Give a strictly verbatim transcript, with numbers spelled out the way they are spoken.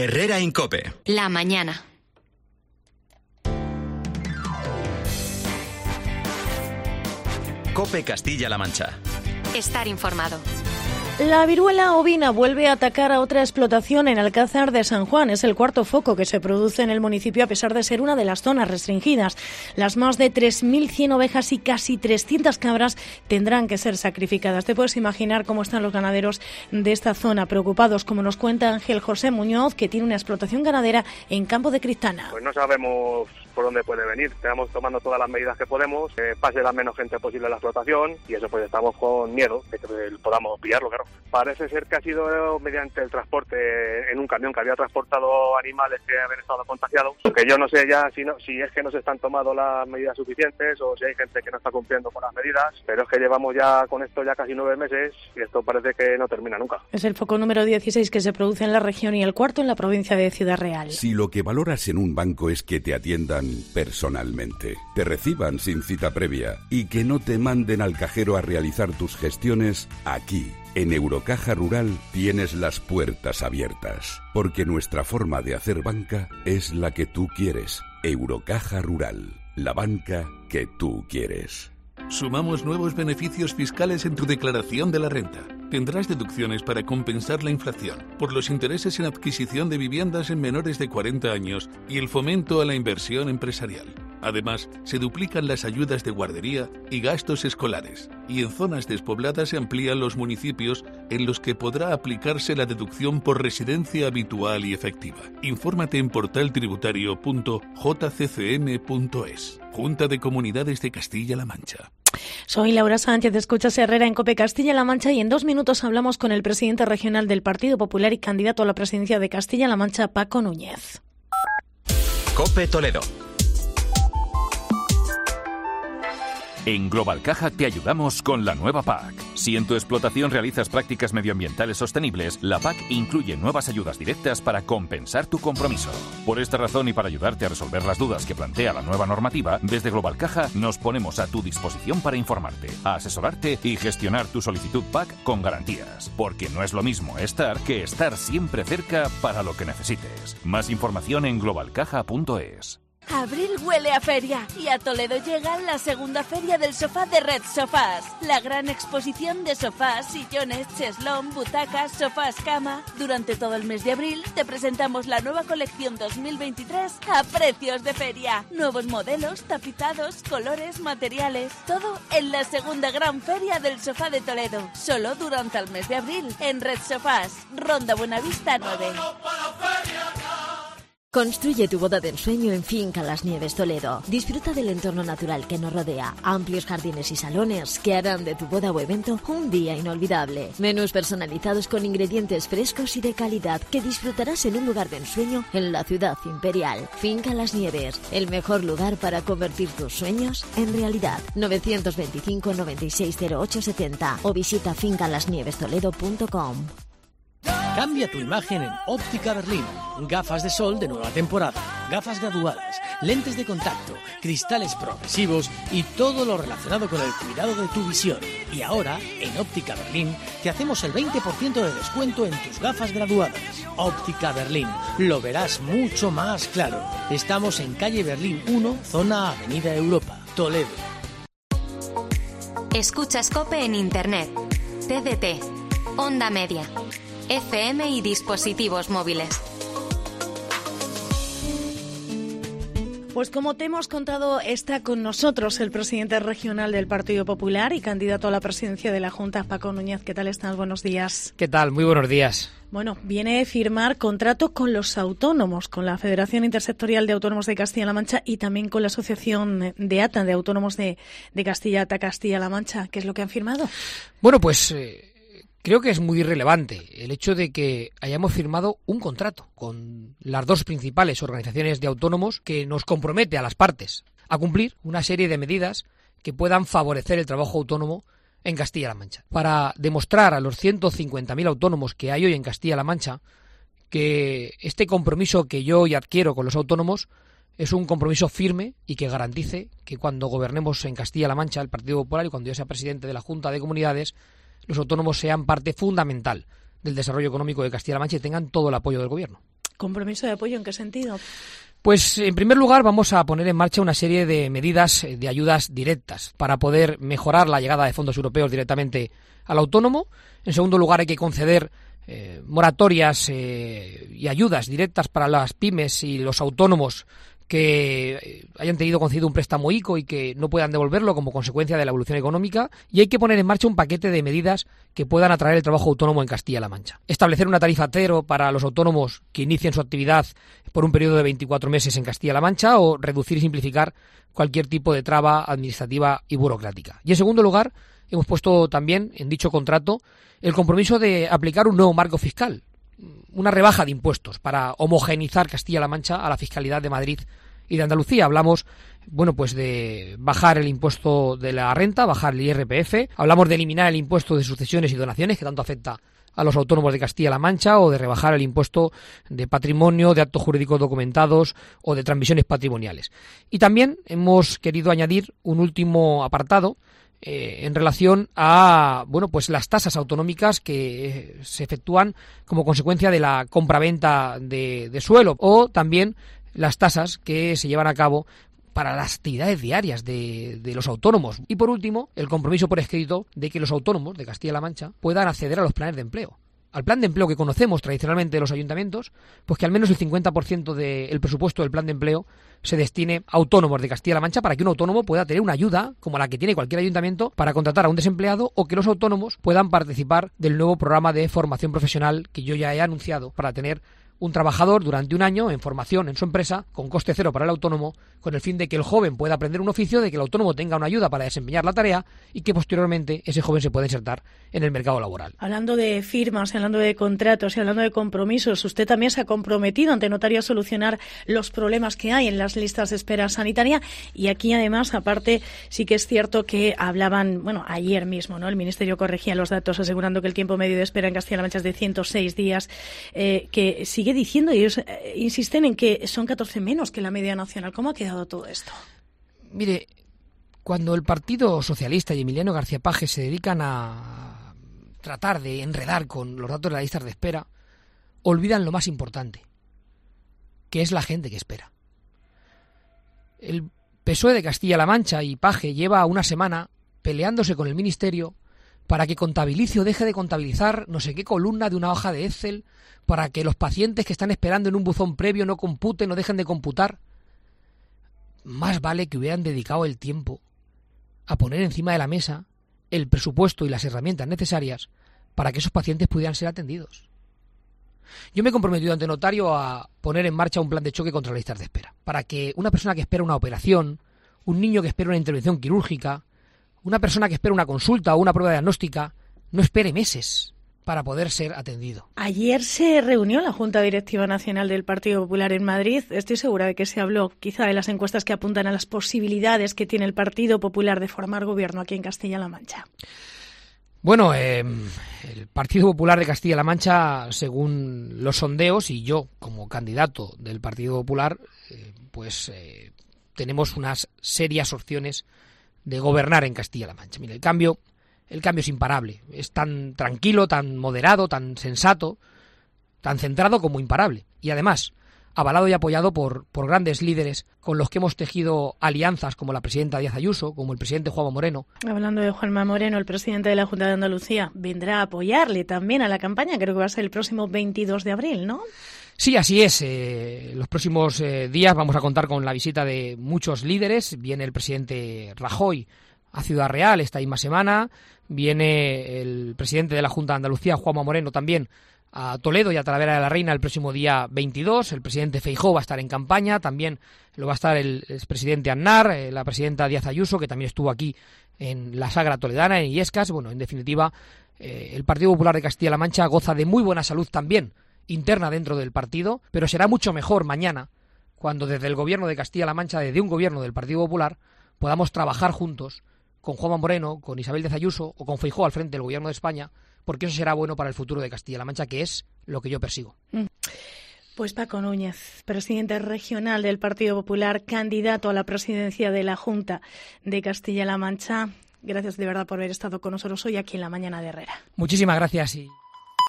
Herrera Incope. La mañana. Cope Castilla-La Mancha. Estar informado. La viruela ovina vuelve a atacar a otra explotación en Alcázar de San Juan. Es el cuarto foco que se produce en el municipio a pesar de ser una de las zonas restringidas. Las más de tres mil cien ovejas y casi trescientas cabras tendrán que ser sacrificadas. Te puedes imaginar cómo están los ganaderos de esta zona, preocupados, como nos cuenta Ángel José Muñoz, que tiene una explotación ganadera en Campo de Cristana. Pues no sabemos por dónde puede venir. Estamos tomando todas las medidas que podemos, que pase la menos gente posible a la explotación, y eso pues estamos con miedo de que podamos pillarlo, claro. Parece ser que ha sido mediante el transporte en un camión que había transportado animales que habían estado contagiados, que yo no sé ya si, no, si es que no se están tomando las medidas suficientes o si hay gente que no está cumpliendo con las medidas, pero es que llevamos ya con esto ya casi nueve meses y esto parece que no termina nunca. Es el foco número dieciséis que se produce en la región y el cuarto en la provincia de Ciudad Real. Si lo que valoras en un banco es que te atiendan personalmente, te reciban sin cita previa y que no te manden al cajero a realizar tus gestiones, aquí, en Eurocaja Rural, tienes las puertas abiertas, porque nuestra forma de hacer banca es la que tú quieres. Eurocaja Rural, la banca que tú quieres. Sumamos nuevos beneficios fiscales en tu declaración de la renta. Tendrás deducciones para compensar la inflación por los intereses en adquisición de viviendas en menores de cuarenta años y el fomento a la inversión empresarial. Además, se duplican las ayudas de guardería y gastos escolares, y en zonas despobladas se amplían los municipios en los que podrá aplicarse la deducción por residencia habitual y efectiva. Infórmate en portal tributario punto j c c m punto es. Junta de Comunidades de Castilla-La Mancha. Soy Laura Sánchez, escuchas Herrera en Cope Castilla-La Mancha y en dos minutos hablamos con el presidente regional del Partido Popular y candidato a la presidencia de Castilla-La Mancha, Paco Núñez. Cope Toledo. En Global Caja te ayudamos con la nueva P A C. Si en tu explotación realizas prácticas medioambientales sostenibles, la P A C incluye nuevas ayudas directas para compensar tu compromiso. Por esta razón y para ayudarte a resolver las dudas que plantea la nueva normativa, desde Global Caja nos ponemos a tu disposición para informarte, asesorarte y gestionar tu solicitud P A C con garantías. Porque no es lo mismo estar que estar siempre cerca para lo que necesites. Más información en global caja punto es. Abril huele a feria y a Toledo llega la segunda feria del sofá de Red Sofás. La gran exposición de sofás, sillones, cheslón, butacas, sofás cama. Durante todo el mes de abril te presentamos la nueva colección dos mil veintitrés a precios de feria. Nuevos modelos, tapizados, colores, materiales. Todo en la segunda gran feria del sofá de Toledo. Solo durante el mes de abril en Red Sofás, Ronda Buenavista nueve. Construye tu boda de ensueño en Finca Las Nieves Toledo. Disfruta del entorno natural que nos rodea, amplios jardines y salones que harán de tu boda o evento un día inolvidable. Menús personalizados con ingredientes frescos y de calidad que disfrutarás en un lugar de ensueño en la ciudad imperial. Finca Las Nieves, el mejor lugar para convertir tus sueños en realidad. novecientos veinticinco, noventa y seis, cero ocho setenta o visita finca las nieves toledo punto com. Cambia tu imagen en Óptica Berlín. Gafas de sol de nueva temporada, gafas graduadas, lentes de contacto, cristales progresivos y todo lo relacionado con el cuidado de tu visión. Y ahora, en Óptica Berlín, te hacemos el veinte por ciento de descuento en tus gafas graduadas. Óptica Berlín, lo verás mucho más claro. Estamos en calle Berlín uno, zona Avenida Europa, Toledo. Escuchas Cope en Internet, T D T, Onda Media, F M y dispositivos móviles. Pues como te hemos contado, está con nosotros el presidente regional del Partido Popular y candidato a la presidencia de la Junta, Paco Núñez. ¿Qué tal estás? Buenos días. ¿Qué tal? Muy buenos días. Bueno, viene a firmar contrato con los autónomos, con la Federación Intersectorial de Autónomos de Castilla-La Mancha y también con la Asociación de A T A, de Autónomos de, de Castilla-A T A, Castilla-La Mancha. ¿Qué es lo que han firmado? Bueno, pues eh, creo que es muy relevante el hecho de que hayamos firmado un contrato con las dos principales organizaciones de autónomos que nos compromete a las partes a cumplir una serie de medidas que puedan favorecer el trabajo autónomo en Castilla-La Mancha, para demostrar a los ciento cincuenta mil autónomos que hay hoy en Castilla-La Mancha que este compromiso que yo hoy adquiero con los autónomos es un compromiso firme y que garantice que cuando gobernemos en Castilla-La Mancha, el Partido Popular, y cuando yo sea presidente de la Junta de Comunidades, los autónomos sean parte fundamental del desarrollo económico de Castilla-La Mancha y tengan todo el apoyo del Gobierno. ¿Compromiso de apoyo en qué sentido? Pues en primer lugar vamos a poner en marcha una serie de medidas de ayudas directas para poder mejorar la llegada de fondos europeos directamente al autónomo. En segundo lugar hay que conceder eh, moratorias eh, y ayudas directas para las pymes y los autónomos que hayan tenido concedido un préstamo ICO y que no puedan devolverlo como consecuencia de la evolución económica, y hay que poner en marcha un paquete de medidas que puedan atraer el trabajo autónomo en Castilla-La Mancha. Establecer una tarifa cero para los autónomos que inicien su actividad por un periodo de veinticuatro meses en Castilla-La Mancha, o reducir y simplificar cualquier tipo de traba administrativa y burocrática. Y en segundo lugar, hemos puesto también en dicho contrato el compromiso de aplicar un nuevo marco fiscal, una rebaja de impuestos para homogeneizar Castilla-La Mancha a la fiscalidad de Madrid y de Andalucía. Hablamos, bueno, pues de bajar el impuesto de la renta, bajar el I R P F, hablamos de eliminar el impuesto de sucesiones y donaciones, que tanto afecta a los autónomos de Castilla-La Mancha, o de rebajar el impuesto de patrimonio, de actos jurídicos documentados o de transmisiones patrimoniales. Y también hemos querido añadir un último apartado Eh, en relación a, bueno, pues las tasas autonómicas que se efectúan como consecuencia de la compraventa de, de suelo, o también las tasas que se llevan a cabo para las actividades diarias de, de los autónomos. Y por último, el compromiso por escrito de que los autónomos de Castilla-La Mancha puedan acceder a los planes de empleo. Al plan de empleo que conocemos tradicionalmente de los ayuntamientos, pues que al menos el cincuenta por ciento del presupuesto del plan de empleo se destine a autónomos de Castilla-La Mancha, para que un autónomo pueda tener una ayuda como la que tiene cualquier ayuntamiento para contratar a un desempleado, o que los autónomos puedan participar del nuevo programa de formación profesional que yo ya he anunciado, para tener un trabajador durante un año en formación en su empresa con coste cero para el autónomo, con el fin de que el joven pueda aprender un oficio, de que el autónomo tenga una ayuda para desempeñar la tarea y que posteriormente ese joven se pueda insertar en el mercado laboral. Hablando de firmas, hablando de contratos y hablando de compromisos, usted también se ha comprometido ante notario a solucionar los problemas que hay en las listas de espera sanitaria, y aquí además, aparte, sí que es cierto que hablaban, bueno, ayer mismo, ¿no? El Ministerio corregía los datos asegurando que el tiempo medio de espera en Castilla-La Mancha es de ciento seis días, eh, que sigue diciendo, y ellos eh, insisten en que son catorce menos que la media nacional. ¿Cómo ha quedado todo esto? Mire, cuando el Partido Socialista y Emiliano García Paje se dedican a tratar de enredar con los datos de las listas de espera, olvidan lo más importante, que es la gente que espera. El P S O E de Castilla-La Mancha y Paje lleva una semana peleándose con el Ministerio para que contabilice o deje de contabilizar no sé qué columna de una hoja de Excel, para que los pacientes que están esperando en un buzón previo no computen o dejen de computar. Más vale que hubieran dedicado el tiempo a poner encima de la mesa el presupuesto y las herramientas necesarias para que esos pacientes pudieran ser atendidos. Yo me he comprometido ante notario a poner en marcha un plan de choque contra las listas de espera, para que una persona que espera una operación, un niño que espera una intervención quirúrgica, una persona que espera una consulta o una prueba diagnóstica, no espere meses para poder ser atendido. Ayer se reunió la Junta Directiva Nacional del Partido Popular en Madrid. Estoy segura de que se habló quizá de las encuestas que apuntan a las posibilidades que tiene el Partido Popular de formar gobierno aquí en Castilla-La Mancha. Bueno, eh, el Partido Popular de Castilla-La Mancha, según los sondeos, y yo como candidato del Partido Popular, eh, pues eh, tenemos unas serias opciones de gobernar en Castilla-La Mancha. Mira, el cambio... El cambio es imparable, es tan tranquilo, tan moderado, tan sensato, tan centrado como imparable. Y además, avalado y apoyado por, por grandes líderes con los que hemos tejido alianzas, como la presidenta Díaz Ayuso, como el presidente Juanma Moreno. Hablando de Juanma Moreno, el presidente de la Junta de Andalucía vendrá a apoyarle también a la campaña, creo que va a ser el próximo veintidós de abril, ¿no? Sí, así es. Eh, los próximos eh, días vamos a contar con la visita de muchos líderes. Viene el presidente Rajoy a Ciudad Real esta misma semana, viene el presidente de la Junta de Andalucía, Juanma Moreno, también a Toledo y a Talavera de la Reina el próximo día veintidós, el presidente Feijóo va a estar en campaña, también lo va a estar el expresidente Aznar, eh, la presidenta Díaz Ayuso, que también estuvo aquí en la Sagra Toledana, en Illescas. Bueno, en definitiva, eh, el Partido Popular de Castilla-La Mancha goza de muy buena salud también interna dentro del partido, pero será mucho mejor mañana, cuando desde el gobierno de Castilla-La Mancha, desde un gobierno del Partido Popular, podamos trabajar juntos con Juanma Moreno, con Isabel Díaz Ayuso o con Feijóo al frente del Gobierno de España, porque eso será bueno para el futuro de Castilla-La Mancha, que es lo que yo persigo. Pues Paco Núñez, presidente regional del Partido Popular, candidato a la presidencia de la Junta de Castilla-La Mancha, gracias de verdad por haber estado con nosotros hoy aquí en La Mañana de Herrera. Muchísimas gracias y...